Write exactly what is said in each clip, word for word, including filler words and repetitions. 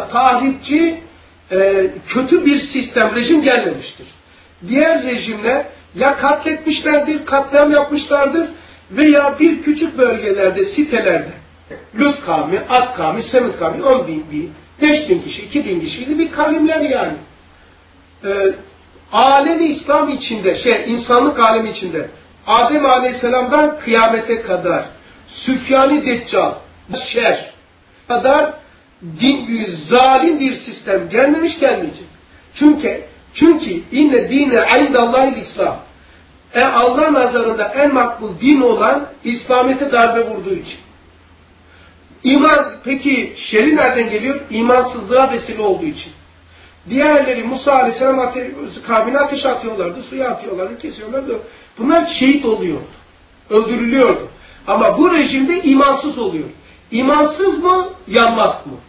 tahripçi, e, kötü bir sistem, rejim gelmemiştir. Diğer rejimler ya katletmişlerdir, katliam yapmışlardır veya bir küçük bölgelerde, sitelerde, Lut kavmi, Ad kavmi, Semud kavmi, on bin, beş bin kişi, iki bin kişiydi bir kavimler yani. Ee, alemi İslam içinde, şey, insanlık alemi içinde, Adem Aleyhisselam'dan kıyamete kadar, Süfyan-ı Deccal, şer kadar din, zalim bir sistem gelmemiş, gelmeyecek. Çünkü çünkü inne dine indallahil İslam. E Allah nazarında en makbul din olan İslamiyet'e darbe vurduğu için. İman, peki şer'i nereden geliyor? İmansızlığa vesile olduğu için. Diğerleri Musa Aleyhisselam kavmine ateş atıyorlardı, suya atıyorlardı, kesiyorlardı. Bunlar şehit oluyordu. Öldürülüyordu. Ama bu rejimde imansız oluyor. İmansız mı? Yanmak mı?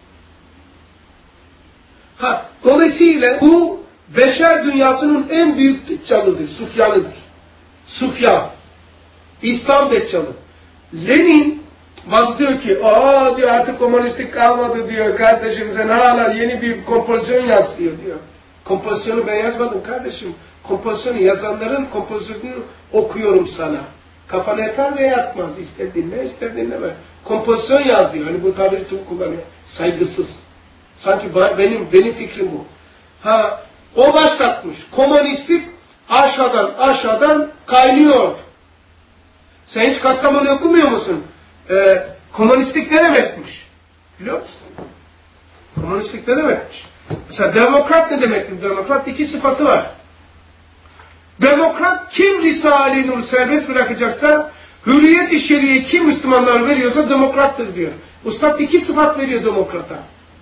Ha, dolayısıyla bu beşer dünyasının en büyük deccalıdır, Sufyan'ıdır. Sufyan. İslam deccalı. Lenin bazı diyor ki, aa diyor artık komünistlik kalmadı diyor kardeşim, sen hala yeni bir kompozisyon yaz diyor diyor. Kompozisyonu ben yazmadım kardeşim. Kompozisyonu yazanların kompozisyonunu okuyorum sana. Kafana yatar veya yatmaz. İster dinle, ister dinleme. Kompozisyon yaz diyor. Hani bu tabiri tüm kullanıyor. Saygısız. Sanki benim benim fikrim bu. Ha, o başlatmış. Komünistlik aşağıdan aşağıdan kaynıyor. Sen hiç Kastamonu okumuyor musun? Ee, komünistlik ne demekmiş? Biliyor musun? Komünistlik ne demekmiş? Mesela demokrat ne demektir? Demokrat iki sıfatı var. Demokrat kim Risale-i Nur serbest bırakacaksa, hürriyet-i şeriye kim Müslümanlar veriyorsa demokrattır diyor. Ustad iki sıfat veriyor demokrata.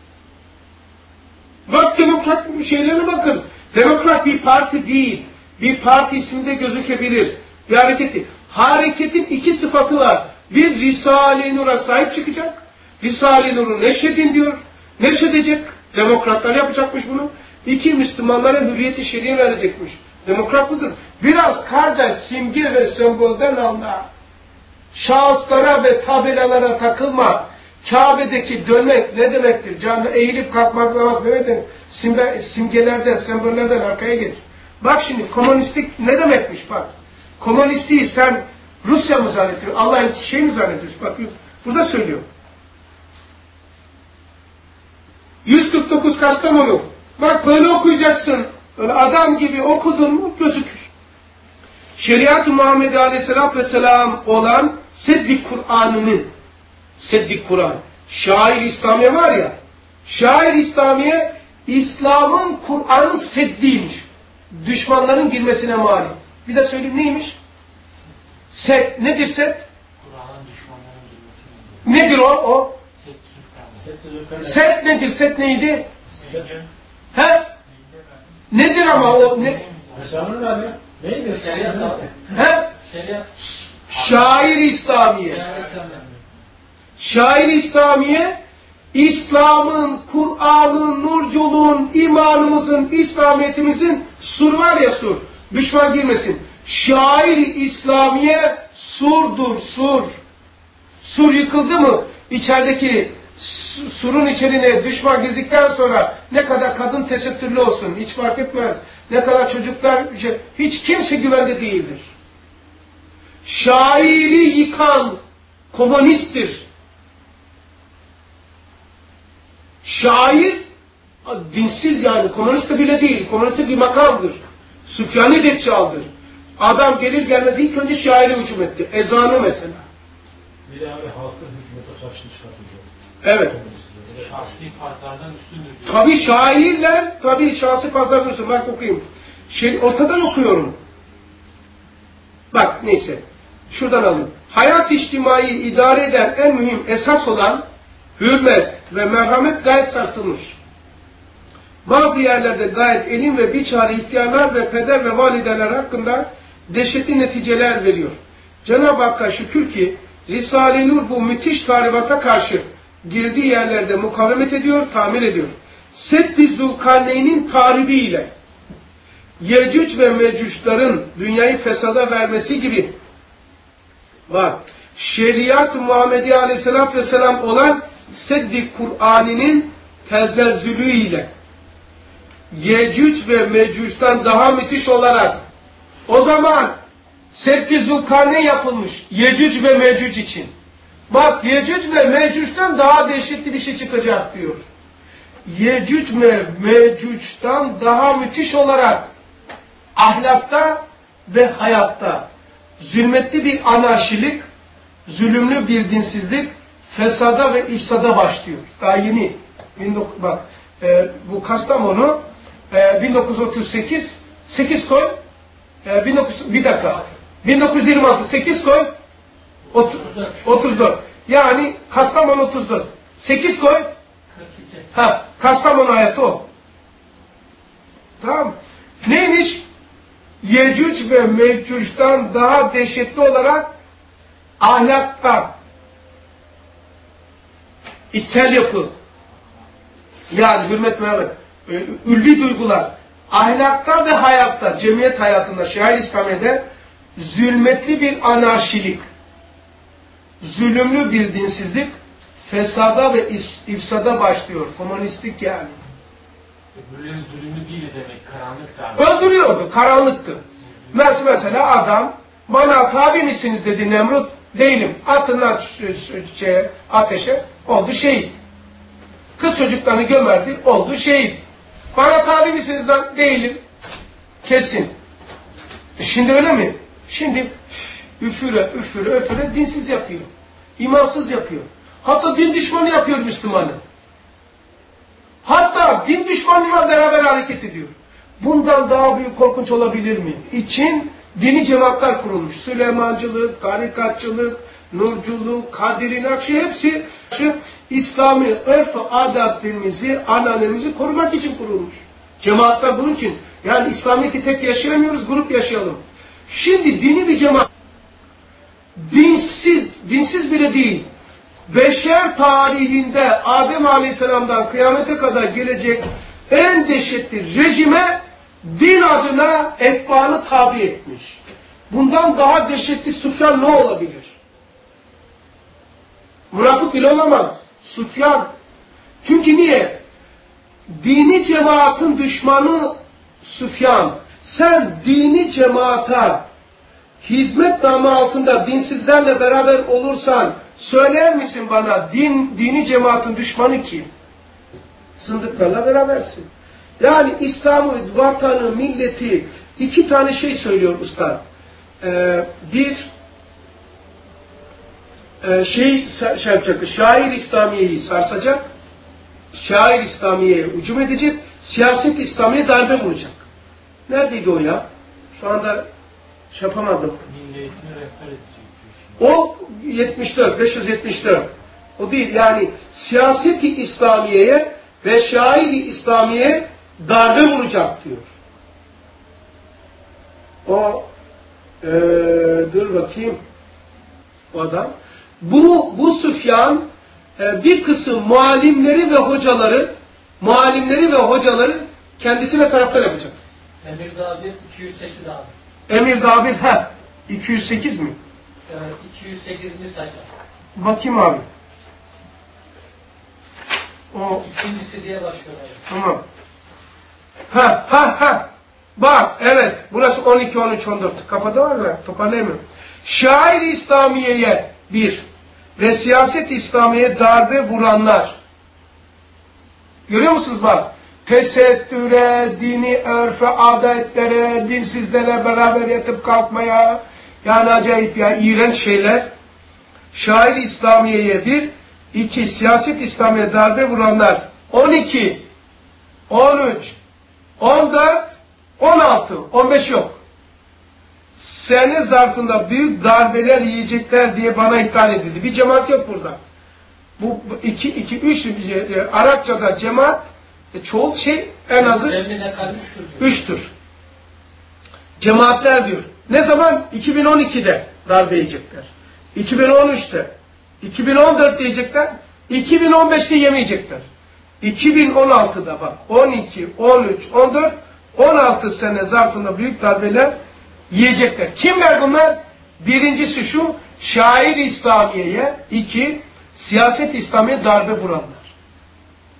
Bak demokrat şeylerine bakın. Demokrat bir parti değil. Bir parti isminde gözükebilir. Bir hareket değil. Hareketin iki sıfatı var. Bir Risale-i Nur'a sahip çıkacak. Risale-i Nur'u neşredin diyor. Neşredecek. Demokratlar yapacakmış bunu. İki, Müslümanlara hürriyet-i şeriye verecekmiş. Demokrat budur. Biraz kardeş simge ve sembolden anla. Şahıslara ve tabelalara takılma. Kabe'deki dönmek ne demektir? Canlı eğilip kalkmak namaz demektir. Simge, simgelerden, sembollerden arkaya geç. Bak şimdi komünistlik ne demekmiş bak. Komünistliği sen Rusya mı zannediyorsun? Allah'ın şey mi zannediyorsun? Bak burada söylüyor. yüz kırk dokuz Kastamonu. Bak böyle okuyacaksın. Öyle adam gibi okudun mu gözükür. Şeriat-ı Muhammed Aleyhisselatü Vesselam olan Seddi Kur'an'ını, Seddi Kur'an, Şair İslamiye var ya, Şair İslamiye, İslam'ın Kur'an'ın seddiymiş. Düşmanların girmesine mani. Bir de söyleyeyim neymiş? Sed. Nedir sed? Kur'an'ın düşmanların girmesine. Nedir o? o? Sed. Sed nedir? Sed neydi? He? Nedir ama o? Ne? Şanın ne? Neydi? Şeriat abi. He? Şeriat. Şair İslamiye. Şair İslamiye, İslam'ın, Kur'an'ın, nurculuğun, imanımızın, İslamiyet'imizin sur var ya sur. Düşman girmesin. Şair İslamiye surdur, sur. Sur yıkıldı mı? İçerideki surun içerine düşman girdikten sonra ne kadar kadın tesettürlü olsun hiç fark etmez. Ne kadar çocuklar hiç kimse güvende değildir. Şairi yıkan komünisttir. Şair dinsiz yani komünist bile değil. Komünist bir makamdır. Süfyan-ı Deccal'dır. Adam gelir gelmez ilk önce şairi hücum etti. Ezanı mesela. Bir de abi halkın hükümete karşı çıkartacak. Evet. Şahsi farzlardan üstündür diyor. Tabii şairler, tabii şahsi farzlardan üstündür. Bak okuyayım. Şey, ortadan okuyorum. Bak neyse. Şuradan alın. Hayat içtimai idare eden en mühim esas olan hürmet ve merhamet gayet sarsılmış. Bazı yerlerde gayet elin ve biçare ihtiyarlar ve peder ve valideler hakkında dehşetli neticeler veriyor. Cenab-ı Hakk'a şükür ki Risale-i Nur bu müthiş tahribata karşı girdiği yerlerde mukavemet ediyor, tamir ediyor. Seddi Zulkarneyn'in tahribiyle Yecüc ve Mecüc'lerin dünyayı fesada vermesi gibi var. Şeriat-ı Muhammedi Aleyhisselatü Vesselam olan Seddi Kur'an'ının tezelzülüyle Yecüc ve Mecüc'ten daha müthiş olarak o zaman Sebti Zulkarneyn yapılmış Yecüc ve Mecüc için. Bak Yecüc ve Mecüc'ten daha dehşetli bir şey çıkacak diyor. Yecüc ve Mecüc'ten daha müthiş olarak ahlakta ve hayatta zulmetli bir anarşilik, zulümlü bir dinsizlik, fesada ve ifsada başlıyor. Daha yeni. Bak, e, bu Kastamonu e, bin dokuz yüz otuz sekiz sekiz koy e, bin dokuz yüz bir dakika bin dokuz yüz yirmi altı sekiz koy otuz dört yani Kastamonu otuz dört sekiz koy ha Kastamonu hayatı o. Tamam. Neymiş? Yecüc ve Mecüc'ten daha dehşetli olarak ahlakta, içsel yapı, yani hürmet merhamet, ülvi duygular, ahlakta ve hayatta, cemiyet hayatında, şair İslamiye'de zulmetli bir anarşilik, zulümlü bir dinsizlik, fesada ve ifsada başlıyor. Komünistlik yani. Öbürlerin zulümü değil demek, karanlık da. Öldürüyordu, karanlıktı. Mesela adam, bana tabi misiniz dedi Nemrut, değilim. Atından şey, ateşe, oldu şehit. Kız çocuklarını gömerdi, oldu şehit. Bana tabi misiniz lan? Değilim. Kesin. E şimdi öyle mi? Şimdi üfüre, üfüre, üfüre dinsiz yapıyor. İmansız yapıyor. Hatta din düşmanı yapıyor Müslümanı. Hatta din düşmanıyla beraber hareket ediyor. Bundan daha büyük korkunç olabilir mi? İçin dini cemaatler kurulmuş. Süleymancılık, tarikatçılık, nurculuk, Kadiri Nakşi hepsi şu İslami örf-ü adetlerimizi, ananemizi korumak için kurulmuş. Cemaatler bunun için. Yani İslamiyet'i tek yaşayamıyoruz, grup yaşayalım. Şimdi dini bir cemaat, dinsiz, dinsiz bile değil, beşer tarihinde Adem Aleyhisselam'dan kıyamete kadar gelecek en dehşetli rejime din adına etbaanı tabi etmiş. Bundan daha dehşetli Süfyan ne olabilir? Münafık bile olamaz. Süfyan. Çünkü niye? Dini cemaatin düşmanı Süfyan. Sen dini cemaata hizmet namı altında dinsizlerle beraber olursan söyler misin bana din, dini cemaatin düşmanı kim? Zındıklarla berabersin. Yani İslam'ı, vatanı, milleti iki tane şey söylüyor usta. Ee, bir e, şey, şey yapacak, şair İslamiye'yi sarsacak, şair İslamiye'ye hücum edecek, siyaset İslamiye darbe vuracak. Neredeydi o ya? Şu anda şey yapamadım. Milli eğitimi rehber edecek. O yetmiş dört, beş yüz yetmiş dört. O değil yani siyaseti İslamiye'ye ve şairi İslamiye'ye darbe vuracak diyor. O ee, dur bakayım o adam. Bu, bu Süfyan e, bir kısım muallimleri ve hocaları muallimleri ve hocaları kendisine taraftar yapacak. Emirdağ bir iki yüz sekiz abi. Emirdağ bir he iki yüz sekiz mi? Evet, iki yüz sekizinci sayfa. Bakayım abi. O İkincisi diye başlıyor abi. tamam. Ha ha ha. Bak evet. Burası on iki, on üç, on dört. Kafada var mı? Toparlayamıyorum. Şair İslamiye'ye bir ve siyaset İslamiye'ye darbe vuranlar. Görüyor musunuz bak? Tesettüre, dini örfe, adetlere, dinsizlerle beraber yatıp kalkmaya. Yani acayip ya. İğrenç şeyler. Şair İslamiye'ye bir, iki siyaset İslamiye'ye darbe vuranlar. on iki, on üç, on dört, on altı, on beş yok. Sene zarfında büyük darbeler yiyecekler diye bana ithal edildi. Bir cemaat yok burada. Bu iki, iki, üç, e, Arapçada cemaat e, çoğul şey en azı üçtür. Cemaatler diyor. Ne zaman? iki bin on iki'de darbe yiyecekler. iki bin on üç'te, iki bin on dört'te yiyecekler. iki bin on beş'te yemeyecekler. iki bin on altı'da bak on iki, on üç, on dört, on altı sene zarfında büyük darbeler yiyecekler. Kimler bunlar? Birincisi şu, şair İslamiye'ye, iki, siyaset İslamiye darbe vuranlar.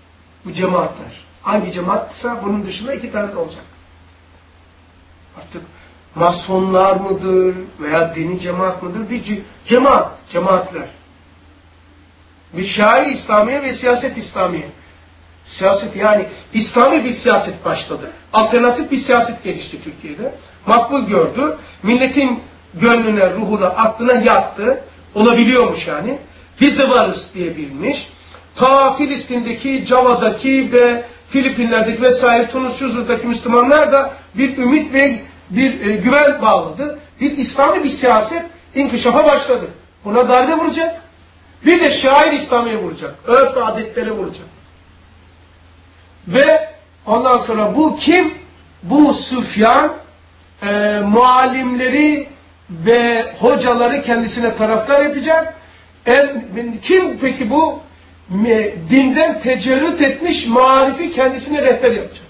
Bu cemaatler. Hangi cemaatsa bunun dışında iki tane de olacak. Artık masonlar mıdır veya dini cemaat mıdır? Bir cemaat, cemaatler. Bir şair İslamiye ve siyaset İslamiye. Siyaset yani İslami bir siyaset başladı. Alternatif bir siyaset gelişti Türkiye'de. Makbul gördü. Milletin gönlüne, ruhuna, aklına yattı. Olabiliyormuş yani. Biz de varız diye bilmiş. Ta Filistin'deki, Java'daki ve Filipinler'deki vesaire Tunus'daki Müslümanlar da bir ümit ve bir e, güven bağladı. Bir İslami bir siyaset inkişafa başladı. Buna darbe vuracak. Bir de şair İslamiye vuracak. Örf ve adetlere vuracak. Ve ondan sonra bu kim? Bu Süfyan e, muallimleri ve hocaları kendisine taraftar yapacak. El, kim peki bu? Me, dinden tecerrüt etmiş marifi kendisine rehber yapacak.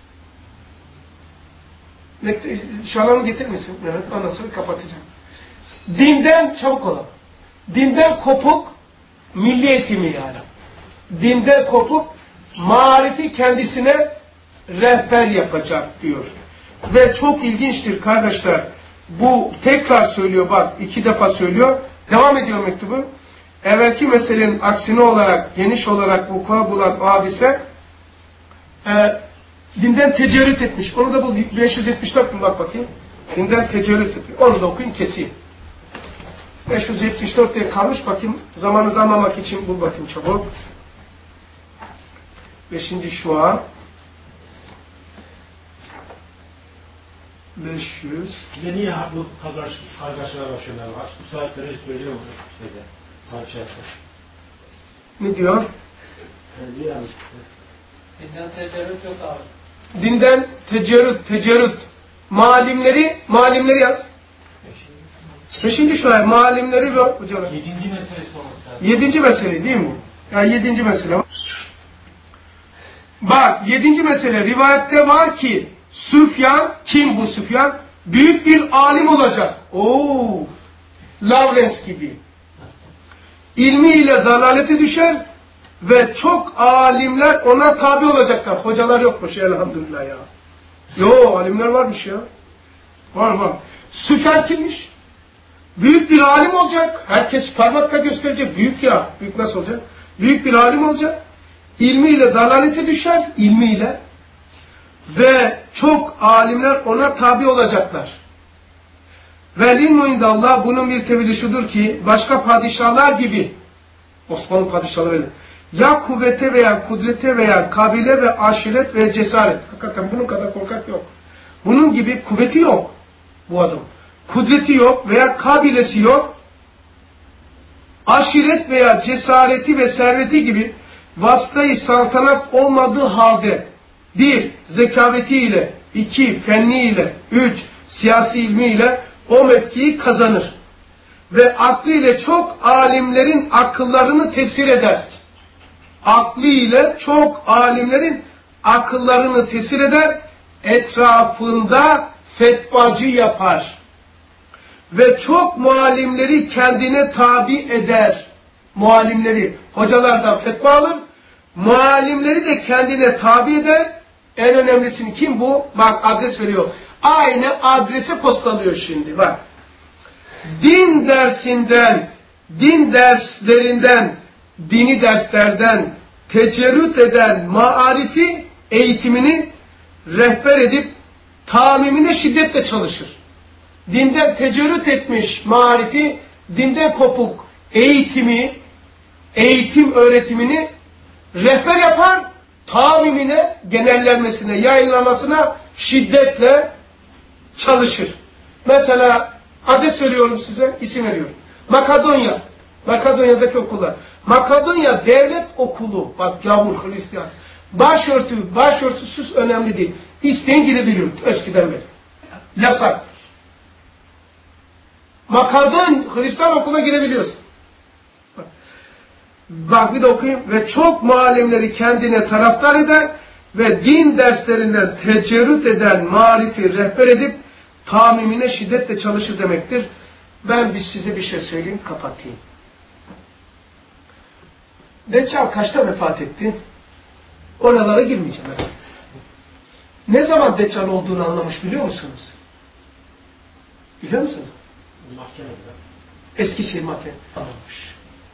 Şalanı getirir misin? Evet, ondan sonra kapatacağım. Dinden çabuk olan. Dinden kopuk milli eğitimi yani. Dinden kopuk marifi kendisine rehber yapacak diyor. Ve çok ilginçtir kardeşler. Bu tekrar söylüyor bak iki defa söylüyor. Devam ediyor mektubu. Evvelki meselenin aksine olarak geniş olarak vuku bulan o hadise e, dinden tecerrüt etmiş. Onu da bu beş yüz yetmiş dört bak bakayım. Dinden tecerrüt etmiş. Onu da okuyun keseyim. beş yüz yetmiş dört diye kalmış bakayım. Zamanınızı almamak için bul bakayım çabuk. Beşinci şua. beş yüz. Bir de niye bu kargaşalar şeyler var? Bu saatleri söylüyor mu? Şeyde, tartışa yapmış. Ne diyor? Yani, yani. Dinden tecerrüt yok abi. Dinden tecerrüt, tecerrüt. Malimleri, malimleri yaz. Beşinci şua. Malimleri ve hocam. Yedinci meselesi olması lazım. Yedinci mesele değil mi? Yani yedinci mesele. Bak yedinci mesele rivayette var ki Süfyan, kim bu Süfyan? Büyük bir alim olacak. Oo, Lawrence gibi. İlmiyle dalalete düşer ve çok alimler ona tabi olacaklar. Hocalar yokmuş elhamdülillah ya. Yo, alimler varmış ya. Var var. Süfyan kimmiş? Büyük bir alim olacak. Herkes parmakla gösterecek. Büyük ya. Büyük nasıl olacak? Büyük bir alim olacak. İlmiyle dalalete düşer. İlmiyle. Ve çok alimler ona tabi olacaklar. Ve ilmu indallah bunun bir tevili şudur ki başka padişahlar gibi Osmanlı padişahları ya kuvvete veya kudrete veya kabile ve aşiret ve cesaret. Hakikaten bunun kadar korkak yok. Bunun gibi kuvveti yok bu adam. Kudreti yok veya kabilesi yok. Aşiret veya cesareti ve serveti gibi vasıtayı saltanat olmadığı halde bir, zekavetiyle, iki, fenniyle, üç, siyasi ilmiyle o mevkiyi kazanır. Ve aklıyla çok alimlerin akıllarını tesir eder. Aklıyla çok alimlerin akıllarını tesir eder. Etrafında fetvacı yapar. Ve çok muallimleri kendine tabi eder. Muallimleri, hocalardan fetva alır. Muallimleri de kendine tabi eder. En önemlisini kim bu? Bak adres veriyor. Aynı adrese postalıyor şimdi. Bak. Din dersinden, din derslerinden, dini derslerden tecerrüt eden maarifi eğitimini rehber edip tamimine şiddetle çalışır. Dinden tecerrüt etmiş marifi, dinden kopuk eğitimi, eğitim öğretimini rehber yapar, tamimine, genellenmesine, yayınlamasına şiddetle çalışır. Mesela adres veriyorum size, isim veriyorum. Makedonya, Makedonya'daki okullar. Makedonya devlet okulu, bak gavur, Hristiyan. Başörtü, başörtüsüz önemli değil. İsteyen girebiliyor eskiden beri. Yasak. Makedon, Hristiyan okuluna girebiliyorsun. Bak bir de okuyayım. Ve çok muallimleri kendine taraftar eder ve din derslerinden tecerrüt eden marifi rehber edip tamimine şiddetle çalışır demektir. Ben bir size bir şey söyleyeyim, kapatayım. Deccal kaçta vefat etti? Oralara girmeyeceğim. Evet. Ne zaman Deccal olduğunu anlamış biliyor musunuz? Biliyor musunuz? Mahkemede. Eskişehir mahkeme anlamış.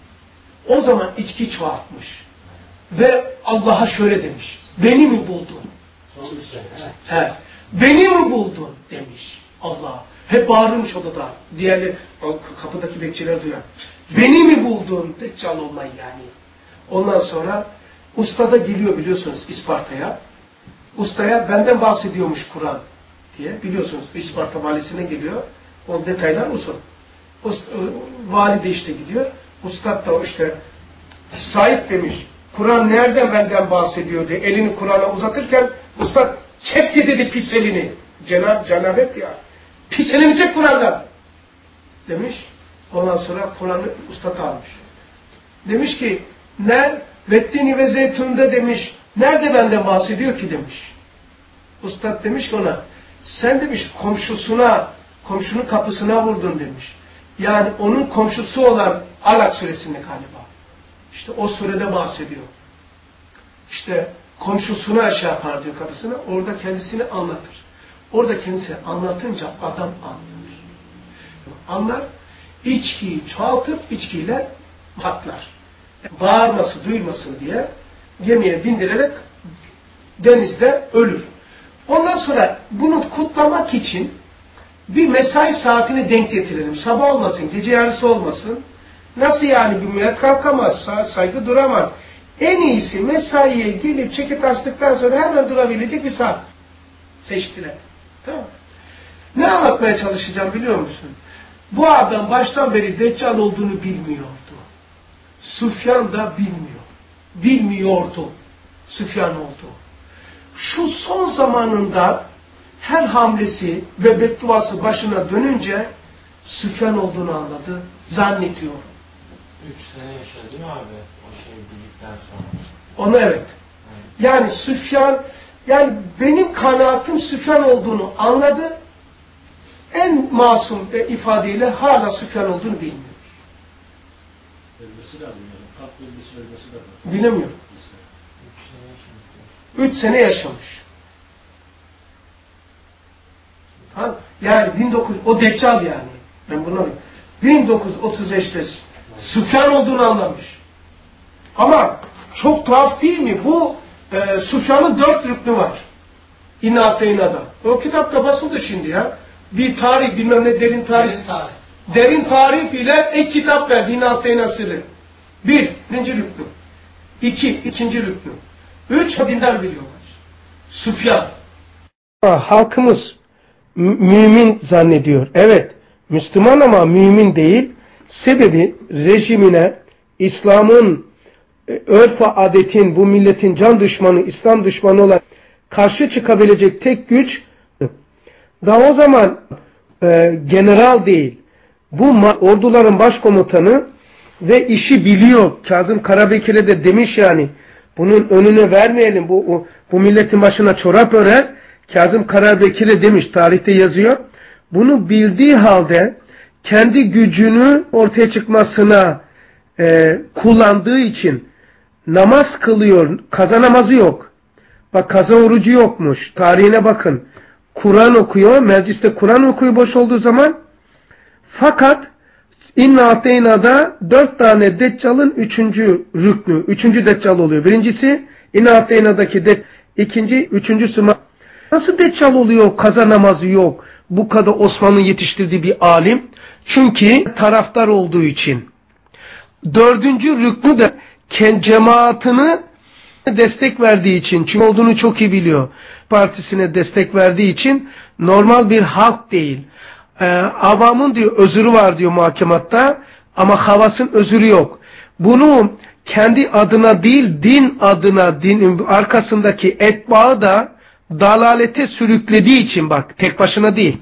O zaman içki çoğaltmış. Ve Allah'a şöyle demiş. Beni mi buldun? Son üç sene. He. Beni mi buldun? Demiş Allah'a. Hep bağırmış odada. Diğerleri, kapıdaki bekçiler duyan. Beni mi buldun? Deccal olmayı yani. Ondan sonra usta da geliyor biliyorsunuz İsparta'ya. Ustaya benden bahsediyormuş Kur'an diye. Biliyorsunuz İsparta valisine geliyor. O detaylar uzun. Usta, vali de işte gidiyor. Ustad da işte Said demiş. Kur'an nereden benden bahsediyor diye elini Kur'an'a uzatırken ustad çekti dedi pis elini. Cenab cenabet ya. Pis elini çek Kur'an'dan. Demiş. Ondan sonra Kur'an'ı ustad almış. Demiş ki ner vettini ve zeytun'da demiş. Nerede benden bahsediyor ki demiş. Ustad demiş ki ona sen demiş komşusuna komşunun kapısına vurdun demiş. Yani onun komşusu olan Alak suresinde galiba. İşte o surede bahsediyor. İşte komşusuna şey yapar diyor kapısına. Orada kendisini anlatır. Orada kendisini anlatınca adam anlar. Anlar. İçkiyi çoğaltıp içkiyle patlar. Bağırması duyulmasın diye gemiye bindirerek denizde ölür. Ondan sonra bunu kutlamak için bir mesai saatini denk getirelim. Sabah olmasın, gece yarısı olmasın. Nasıl yani bir millet kalkamaz, saygı duramaz. En iyisi mesaiye gelip ceket açtıktan sonra hemen durabilecek bir saat seçtiler. Tamam. Ne anlatmaya çalışacağım biliyor musun? Bu adam baştan beri Deccal olduğunu bilmiyordu. Süfyan da bilmiyor. Bilmiyordu. Süfyan oldu. Şu son zamanında her hamlesi ve bedduası başına dönünce Süfyan olduğunu anladı. Zannediyor. Üç sene yaşadı değil mi abi? O şeyi bildikten sonra. Onu evet. evet. Yani Süfyan, yani benim kanaatim Süfyan olduğunu anladı. En masum ifadeyle hala Süfyan olduğunu bilmiyor. Ölmesi lazım yani. Kalk bilgisi ölmesi lazım. Bilemiyorum. Üç sene yaşamış. Üç sene yaşamış. Tamam. Yani bin dokuz yüz, o Deccal yani. Ben buna bin dokuz yüz otuz beşte Süfyan olduğunu anlamış. Ama çok tuhaf değil mi? Bu e, Süfyan'ın dört rüknü var. İnna Ateyna'da. O kitapta basıldı şimdi ya. Bir tarih, bilmem ne derin tarih. Derin tarih. Derin tarih bile ek kitap verdi. İnna Ateyna sırrı. Bir, birinci rüknü. İki, ikinci rüknü. Üç, dindar biliyorlar. Süfyan. Halkımız mümin zannediyor. Evet, Müslüman ama mümin değil. Sebebi rejimine, İslam'ın, örf ve adetin, bu milletin can düşmanı, İslam düşmanı olarak karşı çıkabilecek tek güç, daha o zaman e, general değil, bu orduların başkomutanı ve işi biliyor. Kazım Karabekir'e de demiş yani, bunun önüne vermeyelim, bu, bu milletin başına çorap örer. Kazım Karabekir'e demiş, tarihte yazıyor. Bunu bildiği halde kendi gücünü ortaya çıkmasına e, kullandığı için namaz kılıyor. Kaza namazı yok. Bak kaza orucu yokmuş. Tarihine bakın. Kur'an okuyor. Mecliste Kur'an okuyor boş olduğu zaman. Fakat İnna Ateyna'da dört tane Deccal'ın üçüncü rüknü. Üçüncü Deccal oluyor. Birincisi İnna Ateyna'daki Deccal. İkinci, üçüncüsü nasıl Deccal oluyor? Kaza namazı yok. Bu kadar Osman'ın yetiştirdiği bir alim. Çünkü taraftar olduğu için. Dördüncü rüknü de kendi cemaatini destek verdiği için. Çünkü olduğunu çok iyi biliyor. Partisine destek verdiği için normal bir halk değil. Ee, avamın diyor özürü var diyor muhakematta ama havasın özürü yok. Bunu kendi adına değil din adına din arkasındaki etbağı da dalalete sürüklediği için bak tek başına değil.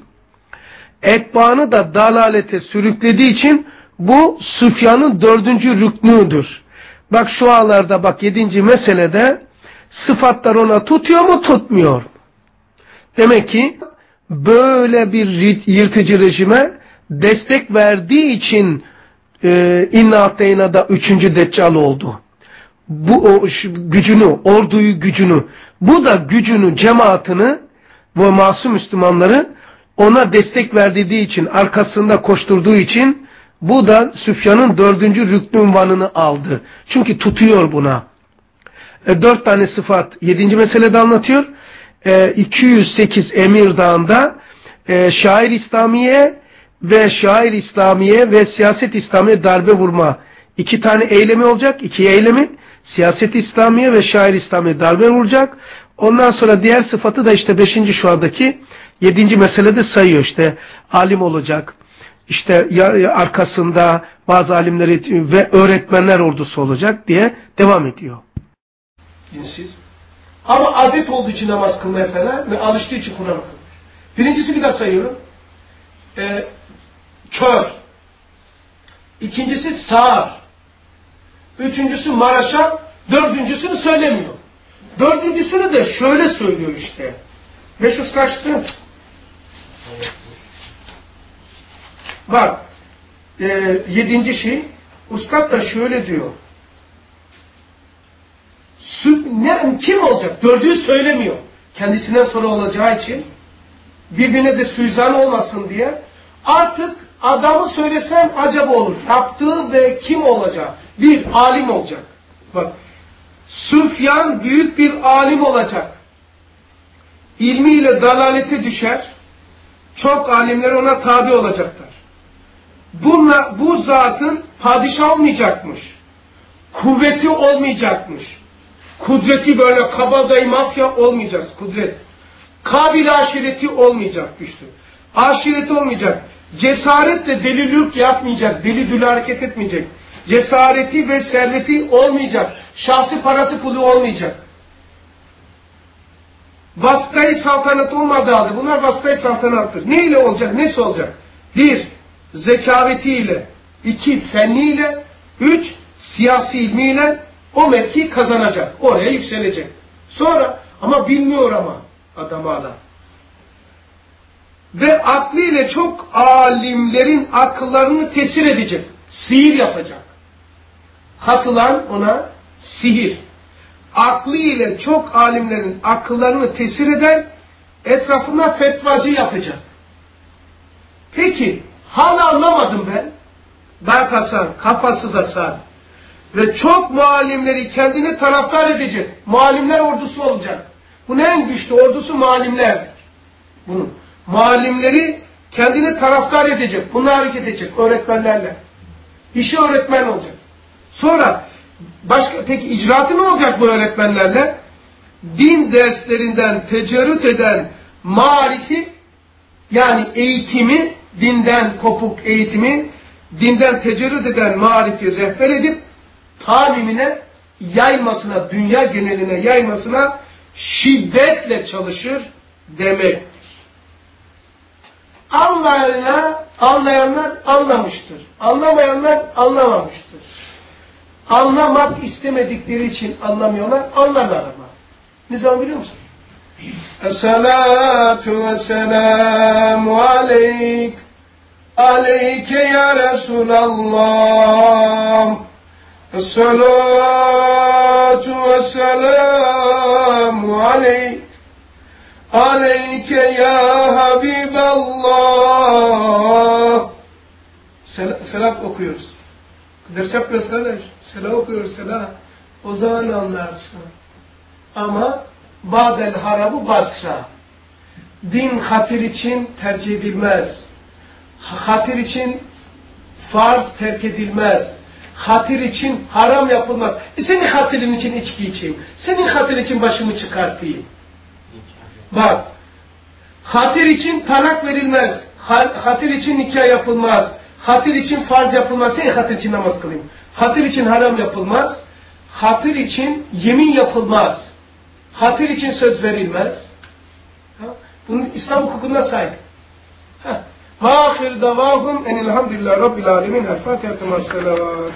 Etbaını da dalalete sürüklediği için bu Süfyan'ın dördüncü rüknüdür. Bak şu ağlarda bak yedinci meselede sıfatlar ona tutuyor mu tutmuyor. Demek ki böyle bir yırtıcı rejime destek verdiği için e, İnna Ateyna'da üçüncü Deccal oldu. bu o, şu, gücünü, orduyu gücünü, bu da gücünü, cemaatini, bu masum Müslümanları ona destek verdiği için, arkasında koşturduğu için, bu da Süfyan'ın dördüncü rüknü unvanını aldı. Çünkü tutuyor buna. E, dört tane sıfat yedinci meselede anlatıyor. E, iki yüz sekiz Emir Dağı'nda e, şair İslamiye ve şair İslamiye ve siyaset İslamiye darbe vurma. İki tane eylemi olacak. iki eylemi. Siyaset İslamiye ve şair İslamiye darbe vuracak. Ondan sonra diğer sıfatı da işte beşinci şu andaki yedinci meselede sayıyor. İşte alim olacak. İşte ya, ya arkasında bazı alimleri ve öğretmenler ordusu olacak diye devam ediyor. Dinsiz. Ama adet olduğu için namaz kılmaya falan ve alıştığı için Kur'an okumuş. Birincisi bir daha sayıyorum. Ee, kör. İkincisi sağır. Üçüncüsü maraşa. Dördüncüsünü söylemiyor. Dördüncüsünü de şöyle söylüyor işte. beş yüz kaçtı? Bak. E, yedinci şey. Ustad da şöyle diyor. Ne, kim olacak? Dördüğü söylemiyor. Kendisinden sonra olacağı için. Birbirine de suizan olmasın diye. Artık adamı söylesen acaba olur. Yaptığı ve kim olacak? Bir, alim olacak. Bak. Süfyan büyük bir alim olacak. İlmiyle dalalete düşer. Çok alimler ona tabi olacaklar. Bunla, bu zatın padişah olmayacakmış. Kuvveti olmayacakmış. Kudreti böyle kabadayı mafya olmayacak. Kudret. Kabil aşireti olmayacak güçlü. Aşireti olmayacak. Cesaretle delilik yapmayacak. Deli dülü hareket etmeyecek. Cesareti ve serveti olmayacak. Şahsi parası pulu olmayacak. Vasıtayı saltanat olmadığı halde bunlar vasıtayı saltanattır. Ne ile olacak? Nesi olacak? Bir, zekavetiyle. İki, fenniyle. Üç, siyasi ilmiyle o mevki kazanacak. Oraya yükselecek. Sonra ama bilmiyor ama adam hala. Ve aklıyla çok alimlerin akıllarını tesir edecek. Sihir yapacak. Katılan ona sihir. Aklı ile çok alimlerin akıllarını tesir eden etrafına fetvacı yapacak. Peki hala anlamadım ben. Berk Hasan, kafasız Hasan. Ve çok muallimleri kendine taraftar edecek. Muallimler ordusu olacak. Bunun en güçlü ordusu muallimlerdir. Bunun. Muallimleri kendine taraftar edecek. Bunlar hareket edecek öğretmenlerle. İşi öğretmen olacak. Sonra başka peki icraatı ne olacak bu öğretmenlerle? Din derslerinden tecerrüt eden marifi yani eğitimi, dinden kopuk eğitimi, dinden tecerrüt eden marifi rehber edip talimine yaymasına, dünya geneline yaymasına şiddetle çalışır demektir. Anlayanlar, anlayanlar anlamıştır. Anlamayanlar anlamamıştır. Anlamak istemedikleri için anlamıyorlar, anlarlar ama. Ne zaman biliyor musun? Esselatu ve selamu aleyk, aleyke ya Resulallah. Esselatu ve selamu aleyk, aleyke ya Habiballah. Sel selam okuyoruz. Ders yapıyoruz kardeş. Selam okuyoruz selam. O zaman anlarsın. Ama Badel Harabu Basra. Din hatir için tercih edilmez. Hatir için farz terk edilmez. Hatir için haram yapılmaz. E senin hatirin için içki içeyim. Senin hatir için başımı çıkartayım. Bak. Hatir için talak verilmez. Hatir için nikah yapılmaz. Hatir için farz yapılmaz. Senin hatir için namaz kılayım. Hatir için haram yapılmaz. Hatir için yemin yapılmaz. Hatir için söz verilmez. Bunun İslam hukukuna sahip. Ve ahir davahum enilhamdülillah Rabbil alemin. El Fatiha temas selavat.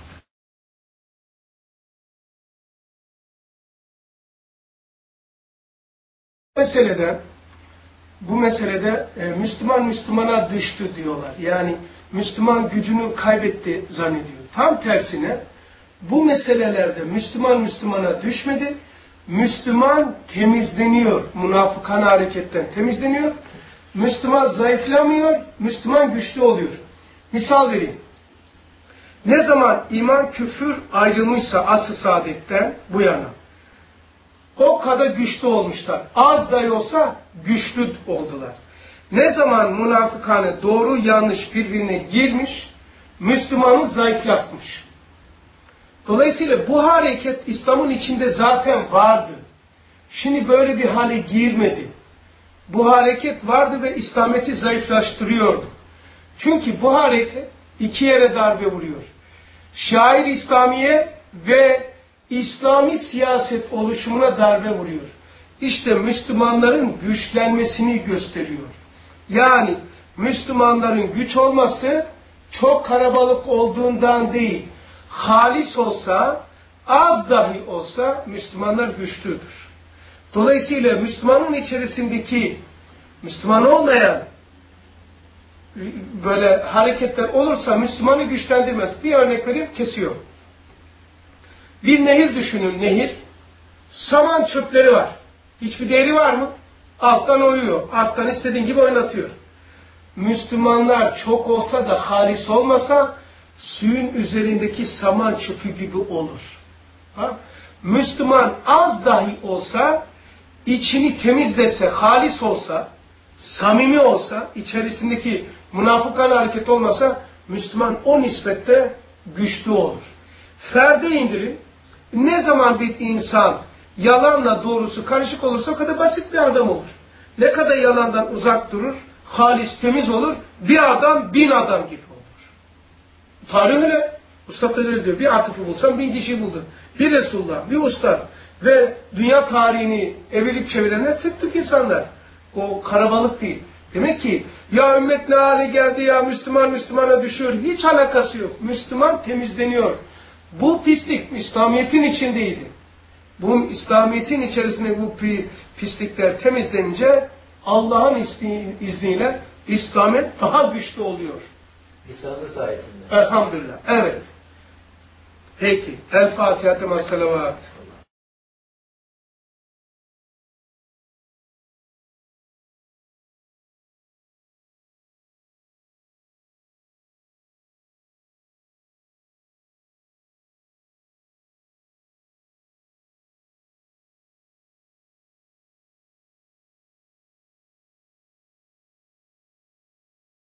Meselede, bu meselede e, Müslüman Müslümana düştü diyorlar. Yani Müslüman gücünü kaybetti zannediyor. Tam tersine Bu meselelerde Müslüman Müslümana düşmedi. Müslüman temizleniyor. Münafıkane hareketten temizleniyor. Müslüman zayıflamıyor. Müslüman güçlü oluyor. Misal vereyim. Ne zaman iman küfür ayrılmışsa asr-ı saadetten bu yana o kadar güçlü olmuşlar. Az dahi olsa güçlü oldular. Ne zaman münafıkane doğru yanlış birbirine girmiş, Müslümanı zayıflatmış. Dolayısıyla bu hareket İslam'ın içinde zaten vardı. Şimdi böyle bir hale girmedi. Bu hareket vardı ve İslamiyet'i zayıflaştırıyordu. Çünkü bu hareket iki yere darbe vuruyor. Şair İslamiye ve İslami siyaset oluşumuna darbe vuruyor. İşte Müslümanların güçlenmesini gösteriyor. Yani Müslümanların güç olması çok kalabalık olduğundan değil, halis olsa, az dahi olsa Müslümanlar güçlüdür. Dolayısıyla Müslümanın içerisindeki Müslüman olmayan böyle hareketler olursa Müslümanı güçlendirmez. Bir örnek vereyim, kesiyor. Bir nehir düşünün, nehir. Saman çöpleri var. Hiçbir değeri var mı? Alttan oyuyor. Alttan istediğin gibi oynatıyor. Müslümanlar çok olsa da halis olmasa suyun üzerindeki saman çöpü gibi olur. Ha? Müslüman az dahi olsa, içini temizlese, halis olsa, samimi olsa, içerisindeki münafıkane hareket olmasa, Müslüman o nispette güçlü olur. Ferde indirin. Ne zaman bir insan yalanla doğrusu karışık olursa o kadar basit bir adam olur. Ne kadar yalandan uzak durur, halis, temiz olur, bir adam bin adam gibi olur. Tarih öyle. Ustad öyle diyor. Bir atıfı bulsan bin kişi buldun. Bir Resulullah, bir ustad ve dünya tarihini evirip çevirenler tek tük insanlar. O karabalık değil. Demek ki ya ümmet ne hale geldi ya Müslüman Müslümana düşüyor. Hiç alakası yok. Müslüman temizleniyor. Bu pislik İslamiyet'in içindeydi. Bu İslamiyet'in içerisinde bu pislikler temizlenince Allah'ın izniyle İslamiyet daha güçlü oluyor. İslam'ın sayesinde. Elhamdülillah. Evet. Peki. El Fatiha tema salavat.